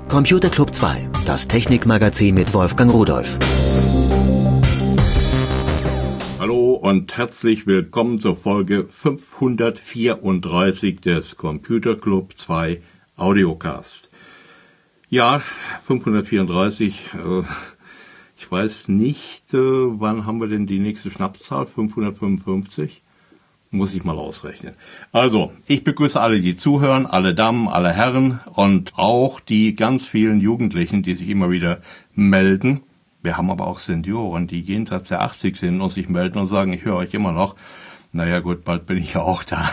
Computer Club 2, das Technikmagazin mit Wolfgang Rudolph. Hallo und herzlich willkommen zur Folge 534 des Computer Club 2 Audiocast. Ja, 534, ich weiß nicht, wann haben wir denn die nächste Schnapszahl? 555? Muss ich mal ausrechnen. Also, ich begrüße alle, die zuhören, alle Damen, alle Herren und auch die ganz vielen Jugendlichen, die sich immer wieder melden. Wir haben aber auch Senioren, die jenseits der 80 sind und sich melden und sagen, ich höre euch immer noch. Naja gut, bald bin ich ja auch da.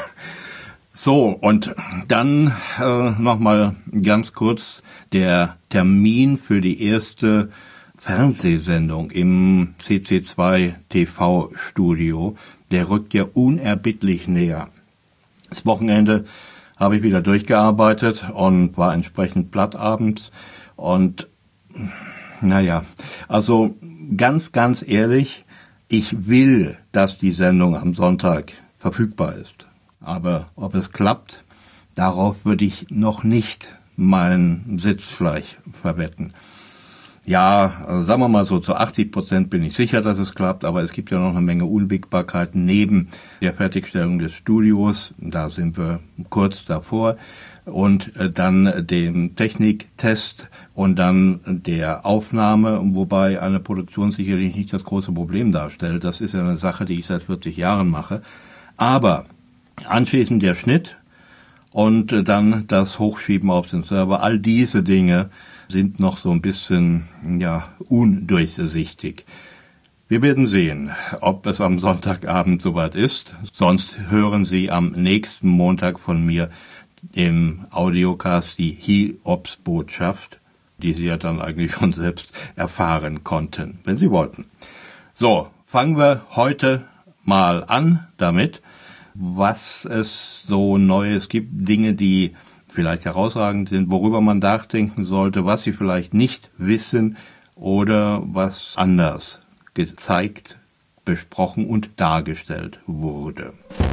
So, und dann nochmal ganz kurz der Termin für die erste Fernsehsendung im CC2 TV-Studio. Der rückt ja unerbittlich näher. Das Wochenende habe ich wieder durchgearbeitet und war entsprechend platt abends. Und naja, also ganz ehrlich, ich will, dass die Sendung am Sonntag verfügbar ist. Aber ob es klappt, darauf würde ich noch nicht meinen Sitzfleisch verwetten. Ja, also sagen wir mal so, zu 80% bin ich sicher, dass es klappt, aber es gibt ja noch eine Menge Unwägbarkeiten neben der Fertigstellung des Studios, da sind wir kurz davor, und dann dem Techniktest und dann der Aufnahme, wobei eine Produktion sicherlich nicht das große Problem darstellt. Das ist ja eine Sache, die ich seit 40 Jahren mache. Aber anschließend der Schnitt und dann das Hochschieben auf den Server, all diese Dinge sind noch so ein bisschen, undurchsichtig. Wir werden sehen, ob es am Sonntagabend soweit ist. Sonst hören Sie am nächsten Montag von mir im Audiocast die Hiobsbotschaft, die Sie ja dann eigentlich schon selbst erfahren konnten, wenn Sie wollten. So, fangen wir heute mal an damit, was es so Neues gibt, Dinge, die vielleicht herausragend sind, worüber man nachdenken sollte, was Sie vielleicht nicht wissen oder was anders gezeigt, besprochen und dargestellt wurde.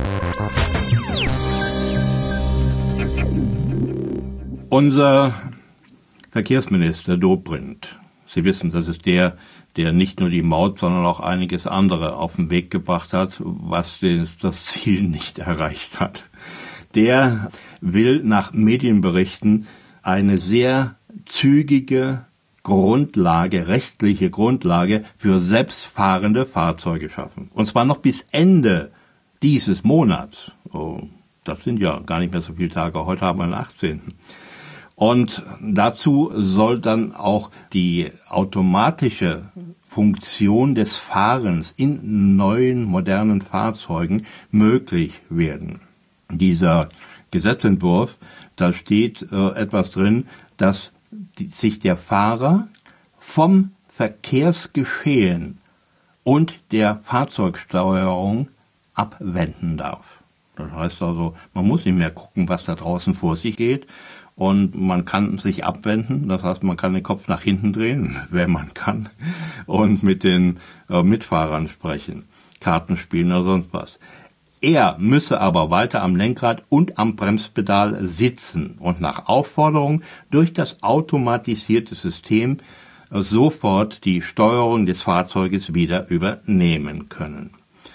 Unser Verkehrsminister Dobrindt, Sie wissen, das ist der nicht nur die Maut, sondern auch einiges andere auf den Weg gebracht hat, was das Ziel nicht erreicht hat. Der will nach Medienberichten eine sehr zügige Grundlage, rechtliche Grundlage für selbstfahrende Fahrzeuge schaffen. Und zwar noch bis Ende dieses Monats. Oh, das sind ja gar nicht mehr so viele Tage. Heute haben wir den 18. Und dazu soll dann auch die automatische Funktion des Fahrens in neuen, modernen Fahrzeugen möglich werden. Dieser Gesetzentwurf, da steht etwas drin, dass sich der Fahrer vom Verkehrsgeschehen und der Fahrzeugsteuerung abwenden darf. Das heißt also, man muss nicht mehr gucken, was da draußen vor sich geht, und man kann sich abwenden, das heißt, man kann den Kopf nach hinten drehen, wenn man kann, und mit den Mitfahrern sprechen, Karten spielen oder sonst was. Er müsse aber weiter am Lenkrad und am Bremspedal sitzen und nach Aufforderung durch das automatisierte System sofort die Steuerung des Fahrzeuges wieder übernehmen können.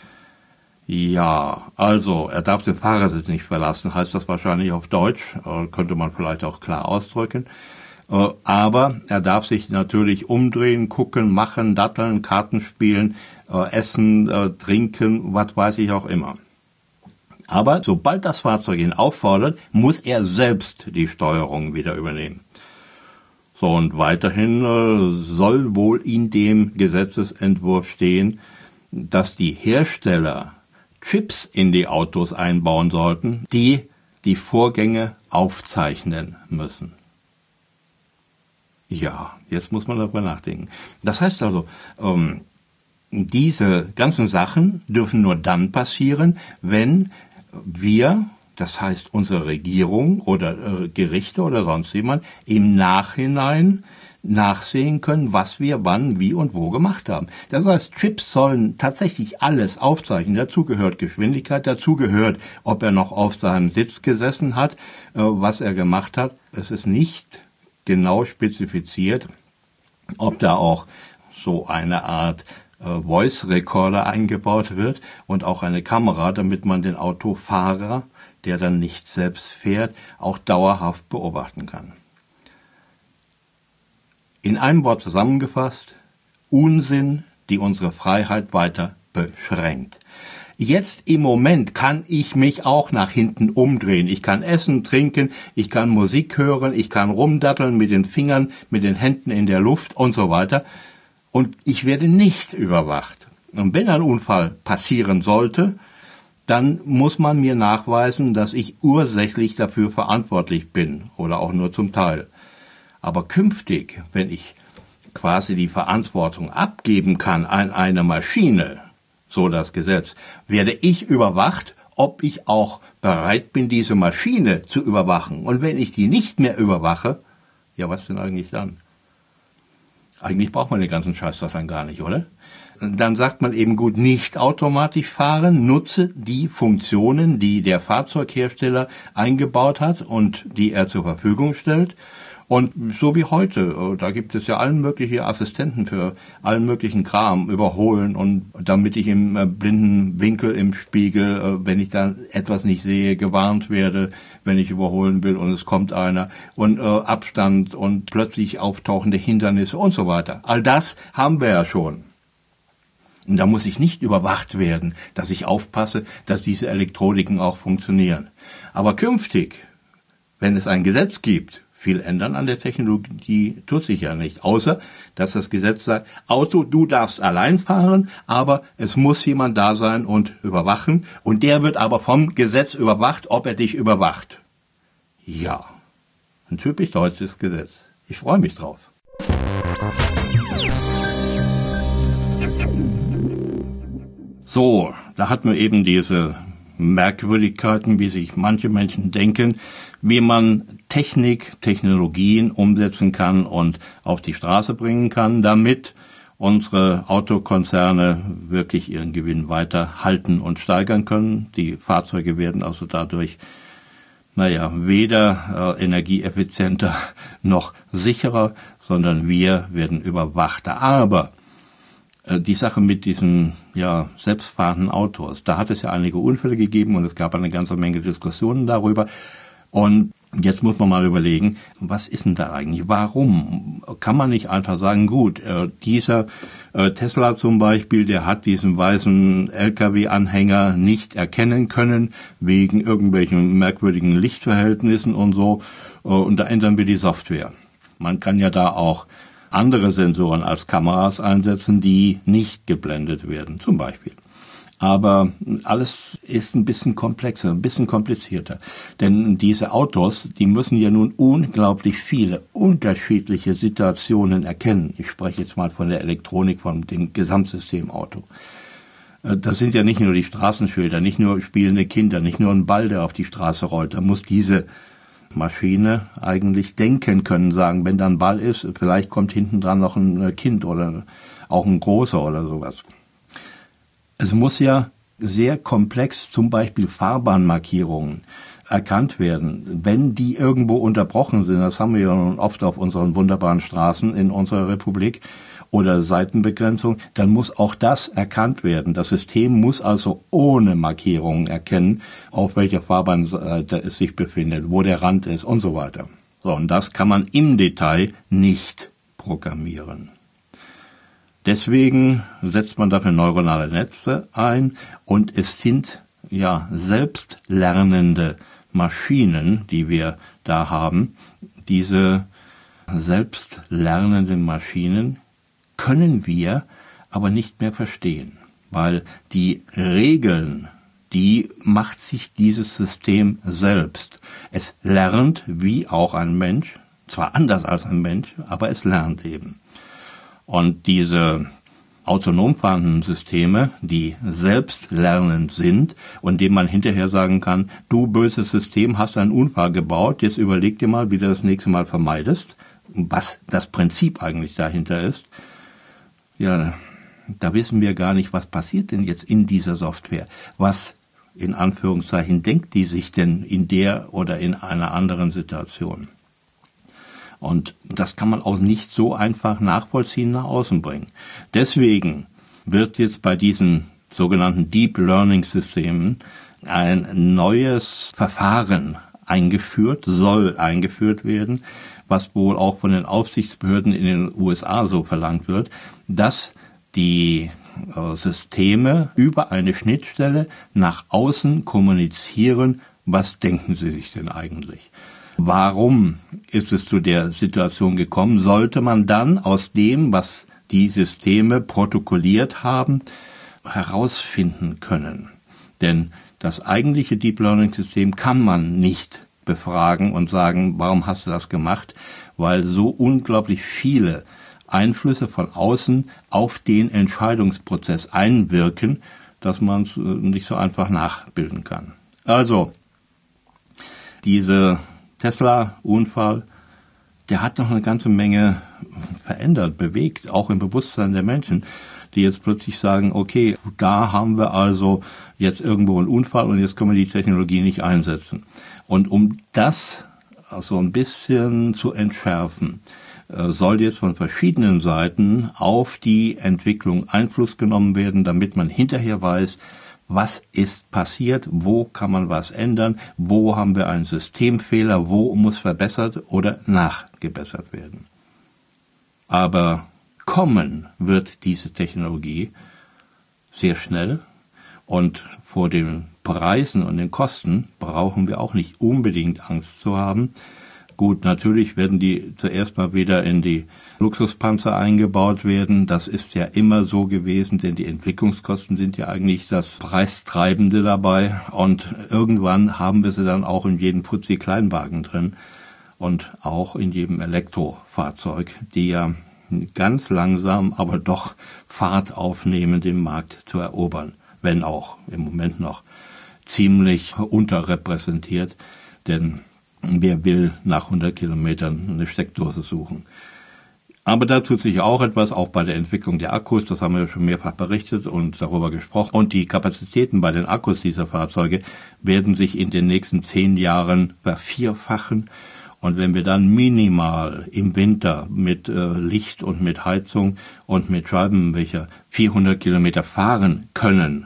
Ja, also er darf den Fahrersitz nicht verlassen, heißt das wahrscheinlich auf Deutsch, könnte man vielleicht auch klar ausdrücken. Aber er darf sich natürlich umdrehen, gucken, machen, datteln, Karten spielen, essen, trinken, was weiß ich auch immer. Aber sobald das Fahrzeug ihn auffordert, muss er selbst die Steuerung wieder übernehmen. So, und weiterhin soll wohl in dem Gesetzesentwurf stehen, dass die Hersteller Chips in die Autos einbauen sollten, die die Vorgänge aufzeichnen müssen. Ja, jetzt muss man darüber nachdenken. Das heißt also, diese ganzen Sachen dürfen nur dann passieren, wenn wir, das heißt unsere Regierung oder Gerichte oder sonst jemand, im Nachhinein nachsehen können, was wir wann, wie und wo gemacht haben. Das heißt, Chips sollen tatsächlich alles aufzeichnen. Dazu gehört Geschwindigkeit, dazu gehört, ob er noch auf seinem Sitz gesessen hat, was er gemacht hat. Es ist nicht genau spezifiziert, ob da auch so eine Art Voice Recorder eingebaut wird und auch eine Kamera, damit man den Autofahrer, der dann nicht selbst fährt, auch dauerhaft beobachten kann. In einem Wort zusammengefasst: Unsinn, die unsere Freiheit weiter beschränkt. Jetzt im Moment kann ich mich auch nach hinten umdrehen. Ich kann essen, trinken, ich kann Musik hören, ich kann rumdatteln mit den Fingern, mit den Händen in der Luft und so weiter. Und ich werde nicht überwacht. Und wenn ein Unfall passieren sollte, dann muss man mir nachweisen, dass ich ursächlich dafür verantwortlich bin oder auch nur zum Teil. Aber künftig, wenn ich quasi die Verantwortung abgeben kann an eine Maschine, so das Gesetz, werde ich überwacht, ob ich auch bereit bin, diese Maschine zu überwachen. Und wenn ich die nicht mehr überwache, ja, was denn eigentlich dann? Eigentlich braucht man den ganzen Scheiß das dann gar nicht, oder? Dann sagt man eben gut, nicht automatisch fahren, nutze die Funktionen, die der Fahrzeughersteller eingebaut hat und die er zur Verfügung stellt. Und so wie heute, da gibt es ja allen möglichen Assistenten für allen möglichen Kram, überholen, und damit ich im blinden Winkel im Spiegel, wenn ich dann etwas nicht sehe, gewarnt werde, wenn ich überholen will und es kommt einer, und Abstand und plötzlich auftauchende Hindernisse und so weiter. All das haben wir ja schon. Und da muss ich nicht überwacht werden, dass ich aufpasse, dass diese Elektroniken auch funktionieren. Aber künftig, wenn es ein Gesetz gibt, viel ändern an der Technologie tut sich ja nicht, außer dass das Gesetz sagt, Auto, du darfst allein fahren, aber es muss jemand da sein und überwachen, und der wird aber vom Gesetz überwacht, ob er dich überwacht. Ja, ein typisch deutsches Gesetz. Ich freue mich drauf. So, da hat man eben diese Merkwürdigkeiten, wie sich manche Menschen denken, wie man Technologien umsetzen kann und auf die Straße bringen kann, damit unsere Autokonzerne wirklich ihren Gewinn weiter halten und steigern können. Die Fahrzeuge werden also dadurch, weder energieeffizienter noch sicherer, sondern wir werden überwachter. Aber die Sache mit diesen selbstfahrenden Autos, da hat es ja einige Unfälle gegeben und es gab eine ganze Menge Diskussionen darüber. Und jetzt muss man mal überlegen, was ist denn da eigentlich? Warum kann man nicht einfach sagen, gut, dieser Tesla zum Beispiel, der hat diesen weißen LKW-Anhänger nicht erkennen können, wegen irgendwelchen merkwürdigen Lichtverhältnissen und so, und da ändern wir die Software. Man kann ja da auch andere Sensoren als Kameras einsetzen, die nicht geblendet werden, zum Beispiel. Aber alles ist ein bisschen komplexer, ein bisschen komplizierter. Denn diese Autos, die müssen ja nun unglaublich viele unterschiedliche Situationen erkennen. Ich spreche jetzt mal von der Elektronik, von dem Gesamtsystem Auto. Das sind ja nicht nur die Straßenschilder, nicht nur spielende Kinder, nicht nur ein Ball, der auf die Straße rollt. Da muss diese Maschine eigentlich denken können, sagen, wenn da ein Ball ist, vielleicht kommt hinten dran noch ein Kind oder auch ein großer oder sowas. Es muss ja sehr komplex, zum Beispiel Fahrbahnmarkierungen, erkannt werden. Wenn die irgendwo unterbrochen sind, das haben wir ja nun oft auf unseren wunderbaren Straßen in unserer Republik, oder Seitenbegrenzung, dann muss auch das erkannt werden. Das System muss also ohne Markierungen erkennen, auf welcher Fahrbahnseite es sich befindet, wo der Rand ist und so weiter. So, und das kann man im Detail nicht programmieren. Deswegen setzt man dafür neuronale Netze ein, und es sind selbstlernende Maschinen, die wir da haben. Diese selbstlernenden Maschinen können wir aber nicht mehr verstehen, weil die Regeln, die macht sich dieses System selbst. Es lernt wie auch ein Mensch, zwar anders als ein Mensch, aber es lernt eben. Und diese autonom fahrenden Systeme, die selbstlernend sind und dem man hinterher sagen kann, du böses System, hast einen Unfall gebaut, jetzt überleg dir mal, wie du das nächste Mal vermeidest, was das Prinzip eigentlich dahinter ist. Ja, da wissen wir gar nicht, was passiert denn jetzt in dieser Software. Was, in Anführungszeichen, denkt die sich denn in der oder in einer anderen Situation? Und das kann man auch nicht so einfach nachvollziehen nach außen bringen. Deswegen wird jetzt bei diesen sogenannten Deep Learning Systemen ein neues Verfahren soll eingeführt werden, was wohl auch von den Aufsichtsbehörden in den USA so verlangt wird, dass die Systeme über eine Schnittstelle nach außen kommunizieren. Was denken Sie sich denn eigentlich? Warum ist es zu der Situation gekommen? Sollte man dann aus dem, was die Systeme protokolliert haben, herausfinden können? Denn das eigentliche Deep Learning System kann man nicht befragen und sagen, warum hast du das gemacht? Weil so unglaublich viele Einflüsse von außen auf den Entscheidungsprozess einwirken, dass man es nicht so einfach nachbilden kann. Also, dieser Tesla-Unfall, der hat noch eine ganze Menge verändert, bewegt, auch im Bewusstsein der Menschen, die jetzt plötzlich sagen, okay, da haben wir also jetzt irgendwo einen Unfall und jetzt können wir die Technologie nicht einsetzen. Und um das so ein bisschen zu entschärfen, soll jetzt von verschiedenen Seiten auf die Entwicklung Einfluss genommen werden, damit man hinterher weiß, was ist passiert, wo kann man was ändern, wo haben wir einen Systemfehler, wo muss verbessert oder nachgebessert werden. Aber kommen wird diese Technologie sehr schnell und vor den Preisen und den Kosten brauchen wir auch nicht unbedingt Angst zu haben. Gut, natürlich werden die zuerst mal wieder in die Luxuspanzer eingebaut werden. Das ist ja immer so gewesen, denn die Entwicklungskosten sind ja eigentlich das Preistreibende dabei. Und irgendwann haben wir sie dann auch in jedem Fuzzi-Kleinwagen drin und auch in jedem Elektrofahrzeug, die ja ganz langsam, aber doch Fahrt aufnehmen, den Markt zu erobern. Wenn auch im Moment noch ziemlich unterrepräsentiert, denn wer will nach 100 Kilometern eine Steckdose suchen? Aber da tut sich auch etwas, auch bei der Entwicklung der Akkus, das haben wir schon mehrfach berichtet und darüber gesprochen. Und die Kapazitäten bei den Akkus dieser Fahrzeuge werden sich in den nächsten 10 Jahren vervierfachen. Und wenn wir dann minimal im Winter mit Licht und mit Heizung und mit Scheibenwischer 400 Kilometer fahren können,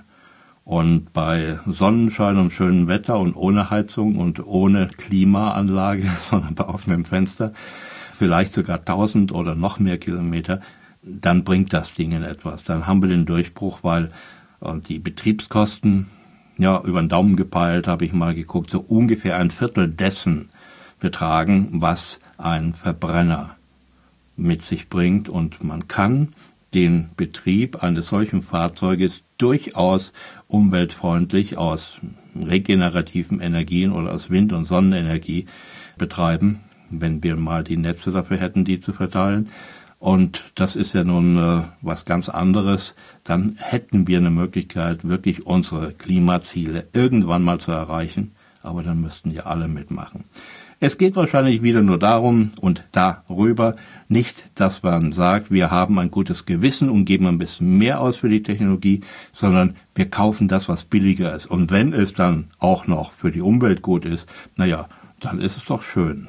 und bei Sonnenschein und schönem Wetter und ohne Heizung und ohne Klimaanlage, sondern bei offenem Fenster, vielleicht sogar 1000 oder noch mehr Kilometer, dann bringt das Ding in etwas. Dann haben wir den Durchbruch, weil die Betriebskosten, ja, über den Daumen gepeilt, habe ich mal geguckt, so ungefähr 1/4 dessen betragen, was ein Verbrenner mit sich bringt. Und man kann den Betrieb eines solchen Fahrzeuges durchaus umweltfreundlich aus regenerativen Energien oder aus Wind- und Sonnenenergie betreiben, wenn wir mal die Netze dafür hätten, die zu verteilen. Und das ist ja nun was ganz anderes. Dann hätten wir eine Möglichkeit, wirklich unsere Klimaziele irgendwann mal zu erreichen. Aber dann müssten ja alle mitmachen. Es geht wahrscheinlich wieder nur darum und darüber, nicht, dass man sagt, wir haben ein gutes Gewissen und geben ein bisschen mehr aus für die Technologie, sondern wir kaufen das, was billiger ist. Und wenn es dann auch noch für die Umwelt gut ist, naja, dann ist es doch schön.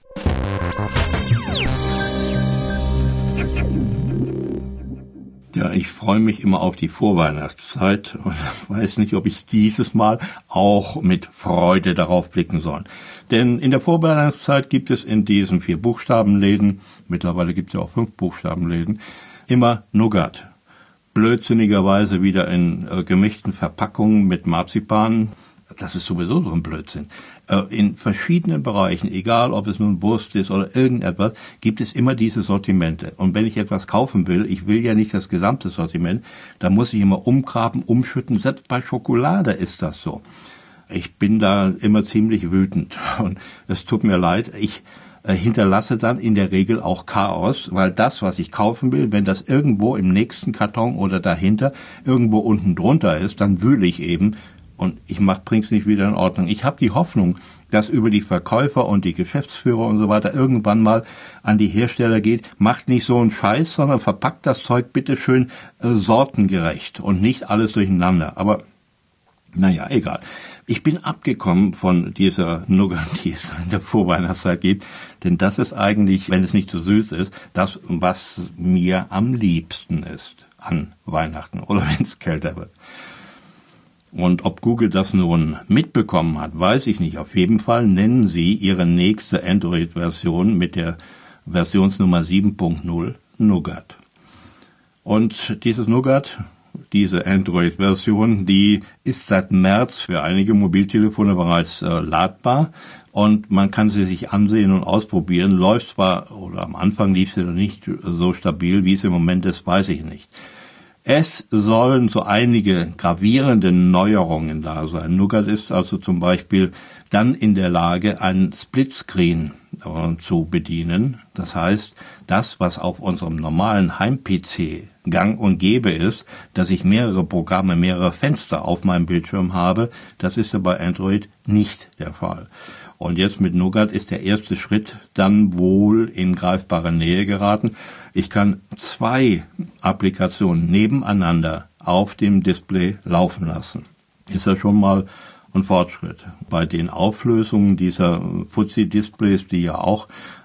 Ja, ich freue mich immer auf die Vorweihnachtszeit und weiß nicht, ob ich dieses Mal auch mit Freude darauf blicken soll. Denn in der Vorweihnachtszeit gibt es in diesen 4 Buchstabenläden, mittlerweile gibt es ja auch 5 Buchstabenläden, immer Nougat. Blödsinnigerweise wieder in gemischten Verpackungen mit Marzipan. Das ist sowieso so ein Blödsinn. In verschiedenen Bereichen, egal ob es nun Wurst ist oder irgendetwas, gibt es immer diese Sortimente. Und wenn ich etwas kaufen will, ich will ja nicht das gesamte Sortiment, dann muss ich immer umgraben, umschütten. Selbst bei Schokolade ist das so. Ich bin da immer ziemlich wütend und es tut mir leid. Ich hinterlasse dann in der Regel auch Chaos, weil das, was ich kaufen will, wenn das irgendwo im nächsten Karton oder dahinter irgendwo unten drunter ist, dann wühle ich eben und ich bring's nicht wieder in Ordnung. Ich habe die Hoffnung, dass über die Verkäufer und die Geschäftsführer und so weiter irgendwann mal an die Hersteller geht, macht nicht so einen Scheiß, sondern verpackt das Zeug bitte schön sortengerecht und nicht alles durcheinander. Aber Naja, egal. Ich bin abgekommen von dieser Nougat, die es in der Vorweihnachtszeit gibt, denn das ist eigentlich, wenn es nicht so süß ist, das, was mir am liebsten ist an Weihnachten oder wenn es kälter wird. Und ob Google das nun mitbekommen hat, weiß ich nicht. Auf jeden Fall nennen sie ihre nächste Android-Version mit der Versionsnummer 7.0 Nougat. Und dieses Nougat, diese Android-Version, die ist seit März für einige Mobiltelefone bereits ladbar und man kann sie sich ansehen und ausprobieren. Läuft zwar, oder am Anfang lief sie noch nicht so stabil, wie es im Moment ist, weiß ich nicht. Es sollen so einige gravierende Neuerungen da sein. Nougat ist also zum Beispiel dann in der Lage, einen Splitscreen zu bedienen. Das heißt, das, was auf unserem normalen Heim-PC gang und gäbe ist, dass ich mehrere Programme, mehrere Fenster auf meinem Bildschirm habe, das ist ja bei Android nicht der Fall. Und jetzt mit Nougat ist der erste Schritt dann wohl in greifbare Nähe geraten. Ich kann 2 Applikationen nebeneinander auf dem Display laufen lassen. Ist ja schon mal ein Fortschritt. Bei den Auflösungen dieser Fuzzy-Displays, die ja auch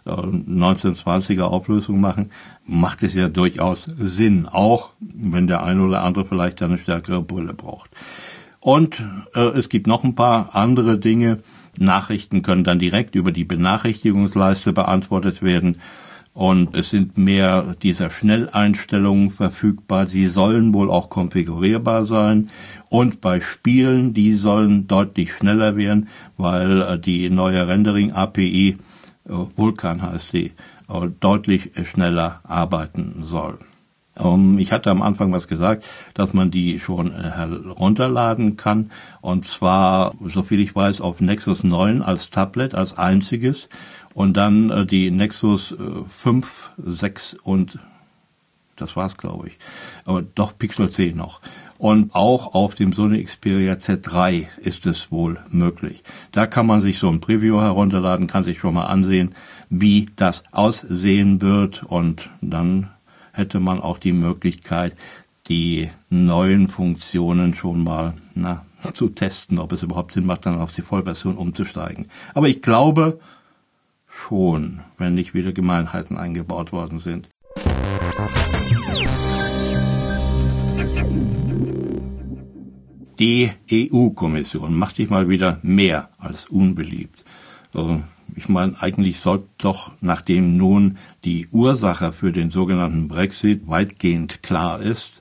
1920er Auflösung machen, macht es ja durchaus Sinn, auch wenn der eine oder andere vielleicht eine stärkere Brille braucht. Und es gibt noch ein paar andere Dinge. Nachrichten können dann direkt über die Benachrichtigungsleiste beantwortet werden. Und es sind mehr dieser Schnelleinstellungen verfügbar. Sie sollen wohl auch konfigurierbar sein. Und bei Spielen, die sollen deutlich schneller werden, weil die neue Rendering-API, Vulkan heißt sie, deutlich schneller arbeiten soll. Ich hatte am Anfang was gesagt, dass man die schon herunterladen kann. Und zwar, soviel ich weiß, auf Nexus 9 als Tablet, als einziges. Und dann die Nexus 5, 6 und das war's, glaube ich. Aber doch Pixel C noch. Und auch auf dem Sony Xperia Z3 ist es wohl möglich. Da kann man sich so ein Preview herunterladen, kann sich schon mal ansehen, wie das aussehen wird. Und dann hätte man auch die Möglichkeit, die neuen Funktionen schon mal zu testen, ob es überhaupt Sinn macht, dann auf die Vollversion umzusteigen. Aber ich glaube schon, wenn nicht wieder Gemeinheiten eingebaut worden sind. Die EU-Kommission macht sich mal wieder mehr als unbeliebt. Ich meine, eigentlich sollte doch, nachdem nun die Ursache für den sogenannten Brexit weitgehend klar ist,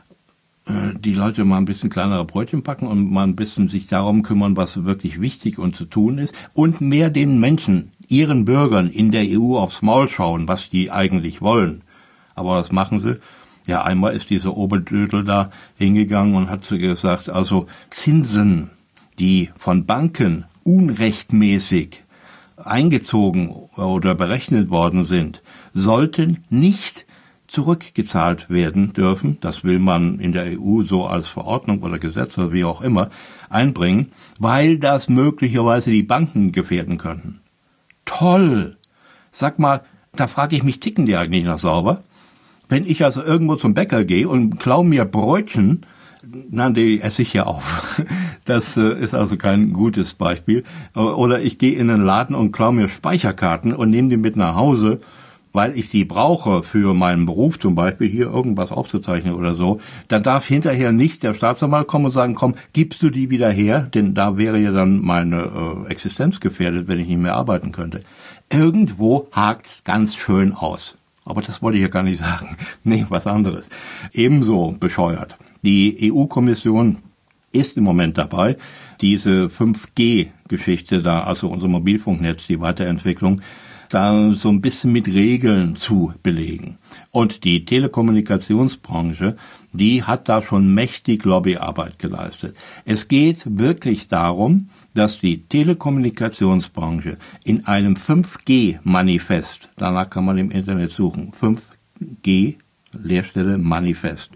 die Leute mal ein bisschen kleinere Brötchen packen und mal ein bisschen sich darum kümmern, was wirklich wichtig und zu tun ist und mehr den Menschen, ihren Bürgern in der EU aufs Maul schauen, was die eigentlich wollen. Aber was machen sie? Ja, einmal ist dieser Oberdödel da hingegangen und hat gesagt, also Zinsen, die von Banken unrechtmäßig eingezogen oder berechnet worden sind, sollten nicht zurückgezahlt werden dürfen. Das will man in der EU so als Verordnung oder Gesetz oder wie auch immer einbringen, weil das möglicherweise die Banken gefährden könnten. Toll! Sag mal, da frage ich mich, ticken die eigentlich noch sauber? Wenn ich also irgendwo zum Bäcker gehe und klaue mir Brötchen, die esse ich ja auf. Das ist also kein gutes Beispiel. Oder ich gehe in einen Laden und klaue mir Speicherkarten und nehme die mit nach Hause, weil ich sie brauche für meinen Beruf, zum Beispiel hier irgendwas aufzuzeichnen oder so. Dann darf hinterher nicht der Staatsanwalt kommen und sagen, komm, gibst du die wieder her? Denn da wäre ja dann meine Existenz gefährdet, wenn ich nicht mehr arbeiten könnte. Irgendwo hakt's ganz schön aus. Aber das wollte ich ja gar nicht sagen. Nee, was anderes. Ebenso bescheuert. Die EU-Kommission ist im Moment dabei, diese 5G-Geschichte da, also unser Mobilfunknetz, die Weiterentwicklung, da so ein bisschen mit Regeln zu belegen. Und die Telekommunikationsbranche, die hat da schon mächtig Lobbyarbeit geleistet. Es geht wirklich darum, dass die Telekommunikationsbranche in einem 5G-Manifest, danach kann man im Internet suchen, 5G, Leerstelle, Manifest,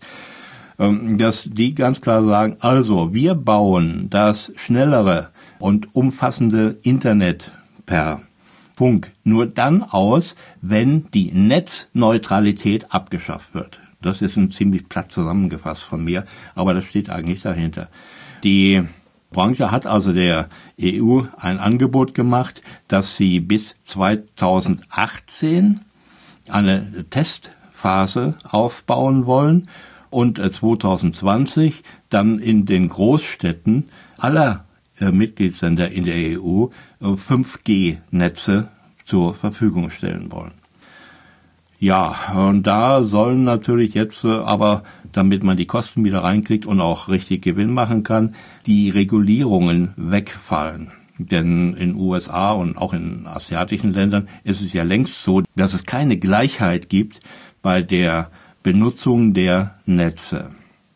dass die ganz klar sagen, also wir bauen das schnellere und umfassende Internet per Funk nur dann aus, wenn die Netzneutralität abgeschafft wird. Das ist ein ziemlich platt zusammengefasst von mir, aber das steht eigentlich dahinter. Die Branche hat also der EU ein Angebot gemacht, dass sie bis 2018 eine Testphase aufbauen wollen und 2020 dann in den Großstädten aller Mitgliedsländer in der EU 5G-Netze zur Verfügung stellen wollen. Ja, und da sollen natürlich jetzt aber, damit man die Kosten wieder reinkriegt und auch richtig Gewinn machen kann, die Regulierungen wegfallen. Denn in USA und auch in asiatischen Ländern ist es ja längst so, dass es keine Gleichheit gibt bei der Benutzung der Netze.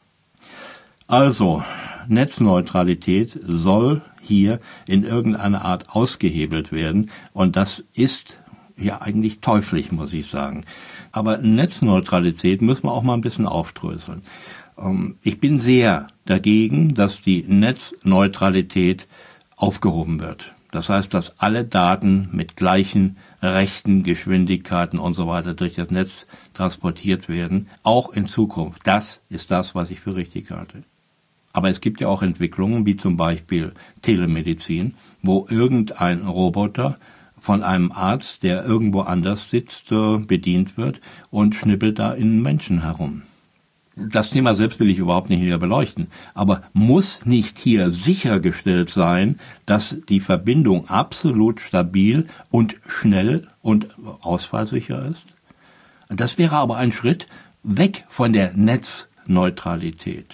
Also, Netzneutralität soll hier in irgendeiner Art ausgehebelt werden und das ist ja eigentlich teuflisch, muss ich sagen. Aber Netzneutralität müssen wir auch mal ein bisschen aufdröseln. Ich bin sehr dagegen, dass die Netzneutralität aufgehoben wird. Das heißt, dass alle Daten mit gleichen Rechten, Geschwindigkeiten und so weiter durch das Netz transportiert werden, auch in Zukunft. Das ist das, was ich für richtig halte. Aber es gibt ja auch Entwicklungen, wie zum Beispiel Telemedizin, wo irgendein Roboter von einem Arzt, der irgendwo anders sitzt, bedient wird und schnippelt da in Menschen herum. Das Thema selbst will ich überhaupt nicht hier beleuchten, aber muss nicht hier sichergestellt sein, dass die Verbindung absolut stabil und schnell und ausfallsicher ist? Das wäre aber ein Schritt weg von der Netzneutralität.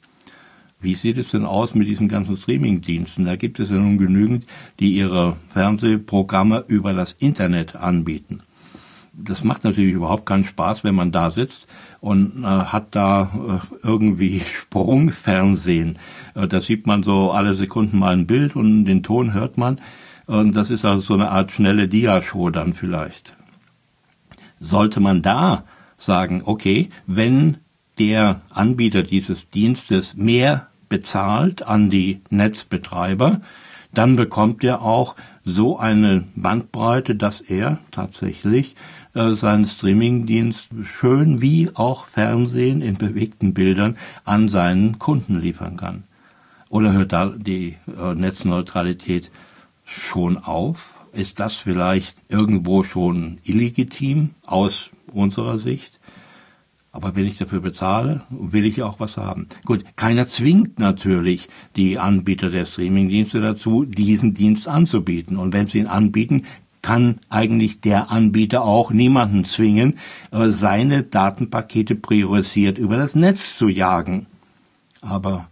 Wie sieht es denn aus mit diesen ganzen Streaming-Diensten? Da gibt es ja nun genügend, die ihre Fernsehprogramme über das Internet anbieten. Das macht natürlich überhaupt keinen Spaß, wenn man da sitzt und hat da irgendwie Sprungfernsehen. Da sieht man so alle Sekunden mal ein Bild und den Ton hört man. Und das ist also so eine Art schnelle Dia-Show dann vielleicht. Sollte man da sagen, okay, wenn der Anbieter dieses Dienstes mehr bezahlt an die Netzbetreiber, dann bekommt er auch so eine Bandbreite, dass er tatsächlich seinen Streamingdienst schön wie auch Fernsehen in bewegten Bildern an seinen Kunden liefern kann. Oder hört da die Netzneutralität schon auf? Ist das vielleicht irgendwo schon illegitim aus unserer Sicht? Aber wenn ich dafür bezahle, will ich auch was haben. Gut, keiner zwingt natürlich die Anbieter der Streamingdienste dazu, diesen Dienst anzubieten. Und wenn sie ihn anbieten, kann eigentlich der Anbieter auch niemanden zwingen, seine Datenpakete priorisiert über das Netz zu jagen. Aber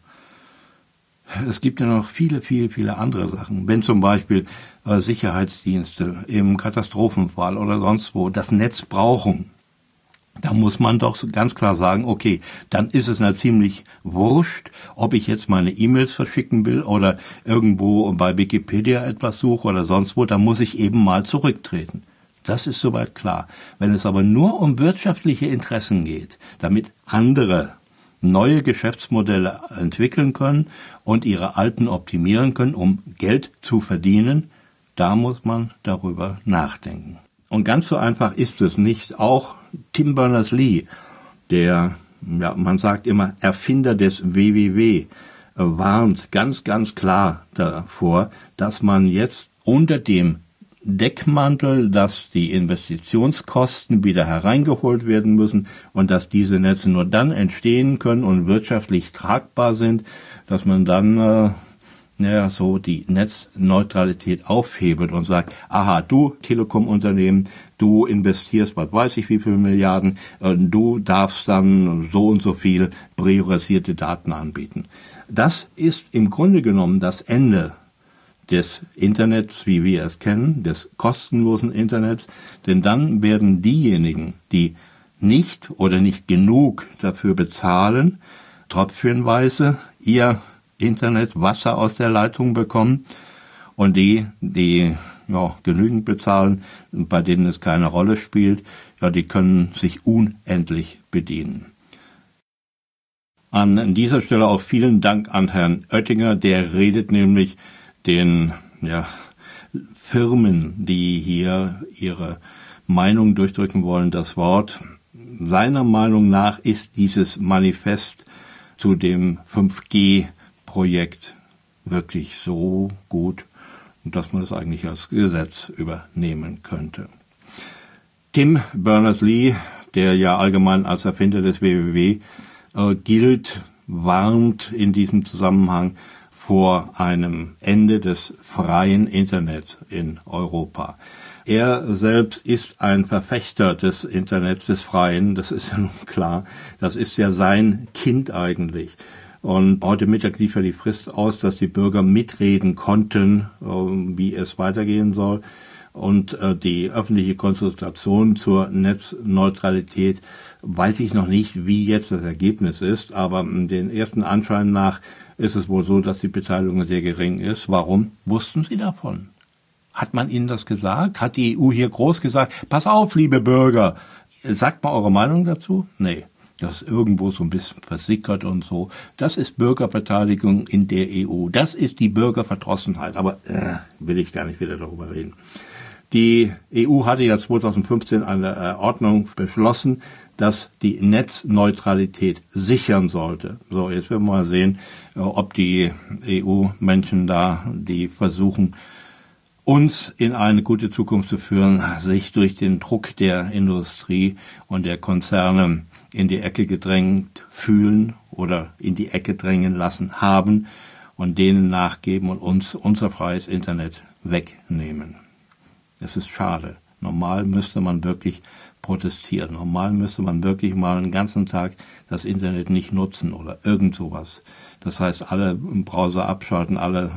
es gibt ja noch viele andere Sachen. Wenn zum Beispiel Sicherheitsdienste im Katastrophenfall oder sonst wo das Netz brauchen, da muss man doch ganz klar sagen, okay, dann ist es ziemlich wurscht, ob ich jetzt meine E-Mails verschicken will oder irgendwo bei Wikipedia etwas suche oder sonst wo, da muss ich eben mal zurücktreten. Das ist soweit klar. Wenn es aber nur um wirtschaftliche Interessen geht, damit andere neue Geschäftsmodelle entwickeln können und ihre alten optimieren können, um Geld zu verdienen, da muss man darüber nachdenken. Und ganz so einfach ist es nicht. Auch Tim Berners-Lee, der, ja, man sagt immer Erfinder des WWW, warnt ganz klar davor, dass man jetzt unter dem Deckmantel, dass die Investitionskosten wieder hereingeholt werden müssen und dass diese Netze nur dann entstehen können und wirtschaftlich tragbar sind, dass man dann so die Netzneutralität aufhebelt und sagt, aha, du Telekom-Unternehmen, du investierst, was weiß ich wie viele Milliarden, du darfst dann so und so viel priorisierte Daten anbieten. Das ist im Grunde genommen das Ende des Internets, wie wir es kennen, des kostenlosen Internets, denn dann werden diejenigen, die nicht oder nicht genug dafür bezahlen, tröpfchenweise ihr Internet Wasser aus der Leitung bekommen und die genügend bezahlen, bei denen es keine Rolle spielt, ja, die können sich unendlich bedienen. An dieser Stelle auch vielen Dank an Herrn Oettinger, der redet nämlich den Firmen, die hier ihre Meinung durchdrücken wollen, das Wort. Seiner Meinung nach ist dieses Manifest zu dem 5G Projekt wirklich so gut, dass man es eigentlich als Gesetz übernehmen könnte. Tim Berners-Lee, der ja allgemein als Erfinder des WWW gilt, warnt in diesem Zusammenhang vor einem Ende des freien Internets in Europa. Er selbst ist ein Verfechter des Internets, des Freien, das ist ja nun klar. Das ist ja sein Kind eigentlich. Und heute Mittag lief ja die Frist aus, dass die Bürger mitreden konnten, wie es weitergehen soll. Und die öffentliche Konsultation zur Netzneutralität weiß ich noch nicht, wie jetzt das Ergebnis ist. Aber den ersten Anschein nach ist es wohl so, dass die Beteiligung sehr gering ist. Warum? Wussten Sie davon? Hat man Ihnen das gesagt? Hat die EU hier groß gesagt, pass auf, liebe Bürger, sagt mal eure Meinung dazu? Nee, das ist irgendwo so ein bisschen versickert und so. Das ist Bürgerbeteiligung in der EU. Das ist die Bürgerverdrossenheit. Aber will ich gar nicht wieder darüber reden. Die EU hatte ja 2015 eine Ordnung beschlossen, dass die Netzneutralität sichern sollte. So, jetzt werden wir mal sehen, ob die EU-Menschen da, die versuchen, uns in eine gute Zukunft zu führen, sich durch den Druck der Industrie und der Konzerne in die Ecke gedrängt fühlen oder in die Ecke drängen lassen haben und denen nachgeben und uns unser freies Internet wegnehmen. Es ist schade. Normal müsste man wirklich protestieren. Normal müsste man wirklich mal einen ganzen Tag das Internet nicht nutzen oder irgend sowas. Das heißt, alle im Browser abschalten, alle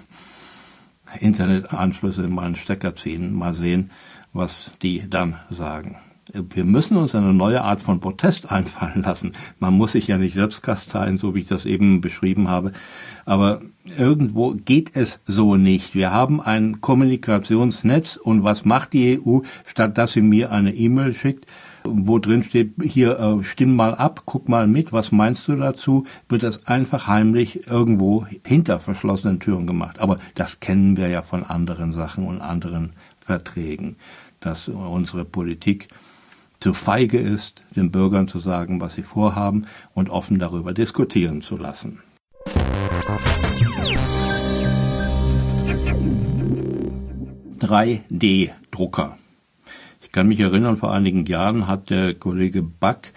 Internetanschlüsse in meinen Stecker ziehen, mal sehen, was die dann sagen. Wir müssen uns eine neue Art von Protest einfallen lassen. Man muss sich ja nicht selbst kasteien, so wie ich das eben beschrieben habe. Aber irgendwo geht es so nicht. Wir haben ein Kommunikationsnetz und was macht die EU, statt dass sie mir eine E-Mail schickt, wo drin steht, hier stimm mal ab, guck mal mit, was meinst du dazu, wird das einfach heimlich irgendwo hinter verschlossenen Türen gemacht. Aber das kennen wir ja von anderen Sachen und anderen Verträgen, dass unsere Politik zu feige ist, den Bürgern zu sagen, was sie vorhaben und offen darüber diskutieren zu lassen. (3D)-Drucker. Ich kann mich erinnern, vor einigen Jahren hat der Kollege Back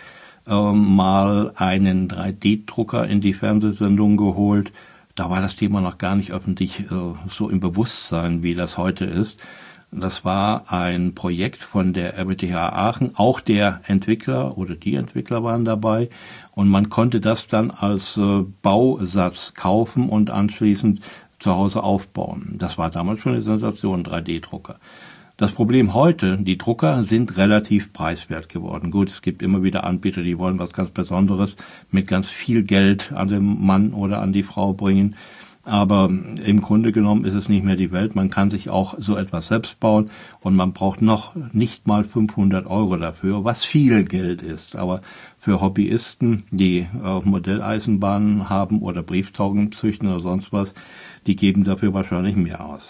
mal einen 3D-Drucker in die Fernsehsendung geholt. Da war das Thema noch gar nicht öffentlich so im Bewusstsein, wie das heute ist. Das war ein Projekt von der RWTH Aachen. Auch der Entwickler oder die Entwickler waren dabei. Und man konnte das dann als Bausatz kaufen und anschließend zu Hause aufbauen. Das war damals schon eine Sensation, 3D-Drucker. Das Problem heute, die Drucker sind relativ preiswert geworden. Gut, es gibt immer wieder Anbieter, die wollen was ganz Besonderes mit ganz viel Geld an den Mann oder an die Frau bringen. Aber im Grunde genommen ist es nicht mehr die Welt. Man kann sich auch so etwas selbst bauen und man braucht noch nicht mal 500 € dafür, was viel Geld ist. Aber für Hobbyisten, die Modelleisenbahnen haben oder Brieftauben züchten oder sonst was, die geben dafür wahrscheinlich mehr aus.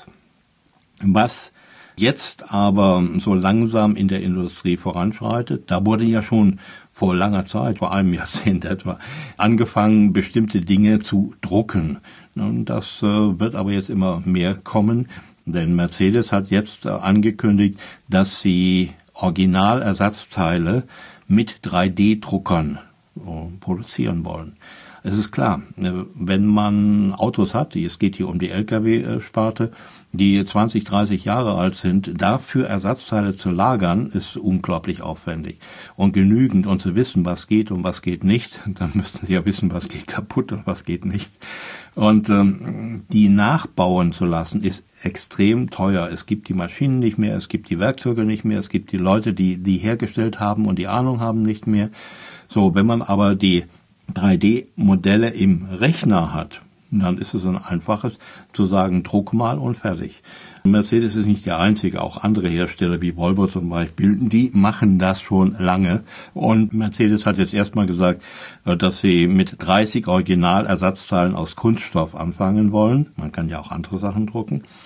Was jetzt aber so langsam in der Industrie voranschreitet, da wurde ja schon vor langer Zeit, vor einem Jahrzehnt etwa, angefangen, bestimmte Dinge zu drucken. Und das wird aber jetzt immer mehr kommen, denn Mercedes hat jetzt angekündigt, dass sie Originalersatzteile mit 3D-Druckern produzieren wollen. Es ist klar, wenn man Autos hat, es geht hier um die Lkw-Sparte, die 20, 30 Jahre alt sind, dafür Ersatzteile zu lagern, ist unglaublich aufwendig. Und genügend, um zu wissen, was geht und was geht nicht, dann müssten Sie ja wissen, was geht kaputt und was geht nicht. Und die nachbauen zu lassen, ist extrem teuer. Es gibt die Maschinen nicht mehr, es gibt die Werkzeuge nicht mehr, es gibt die Leute, die hergestellt haben und die Ahnung haben, nicht mehr. So, wenn man aber die 3D-Modelle im Rechner hat, dann ist es ein einfaches zu sagen, druck mal und fertig. Mercedes ist nicht der einzige, auch andere Hersteller wie Volvo zum Beispiel, die machen das schon lange. Und Mercedes hat jetzt erstmal gesagt, dass sie mit 30 Originalersatzteilen aus Kunststoff anfangen wollen. Man kann ja auch andere Sachen drucken.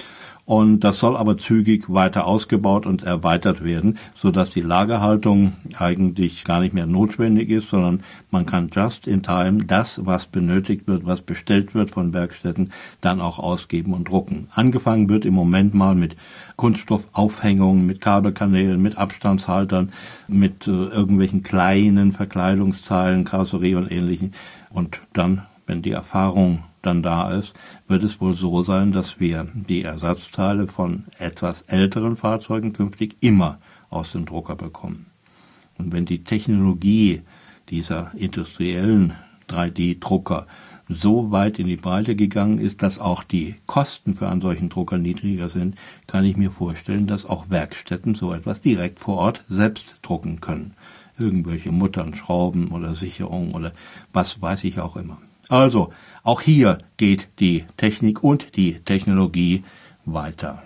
Und das soll aber zügig weiter ausgebaut und erweitert werden, sodass die Lagerhaltung eigentlich gar nicht mehr notwendig ist, sondern man kann just in time das, was benötigt wird, was bestellt wird von Werkstätten, dann auch ausgeben und drucken. Angefangen wird im Moment mal mit Kunststoffaufhängungen, mit Kabelkanälen, mit Abstandshaltern, mit irgendwelchen kleinen Verkleidungsteilen, Karosserie und Ähnlichem. Und dann, wenn die Erfahrung dann da ist, wird es wohl so sein, dass wir die Ersatzteile von etwas älteren Fahrzeugen künftig immer aus dem Drucker bekommen. Und wenn die Technologie dieser industriellen 3D-Drucker so weit in die Breite gegangen ist, dass auch die Kosten für einen solchen Drucker niedriger sind, kann ich mir vorstellen, dass auch Werkstätten so etwas direkt vor Ort selbst drucken können. Irgendwelche Muttern, Schrauben oder Sicherungen oder was weiß ich auch immer. Also, auch hier geht die Technik und die Technologie weiter.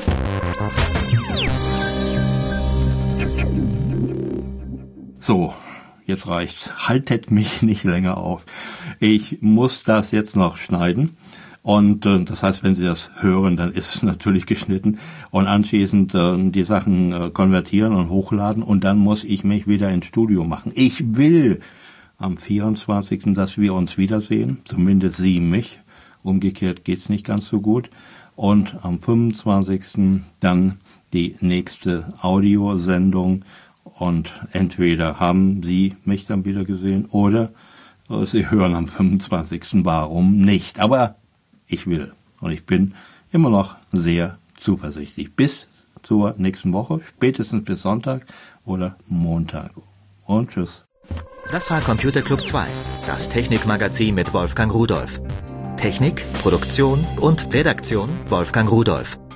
So, jetzt reicht's. Haltet mich nicht länger auf. Ich muss das jetzt noch schneiden. Und das heißt, wenn Sie das hören, dann ist es natürlich geschnitten. Und anschließend die Sachen konvertieren und hochladen. Und dann muss ich mich wieder ins Studio machen. Ich will am 24., dass wir uns wiedersehen, zumindest Sie mich. Umgekehrt geht's nicht ganz so gut. Und am 25. dann die nächste Audiosendung. Und entweder haben Sie mich dann wieder gesehen oder Sie hören am 25. Warum nicht? Aber ich will und ich bin immer noch sehr zuversichtlich. Bis zur nächsten Woche, spätestens bis Sonntag oder Montag. Und tschüss. Das war Computer Club 2, das Technikmagazin mit Wolfgang Rudolph. Technik, Produktion und Redaktion Wolfgang Rudolph.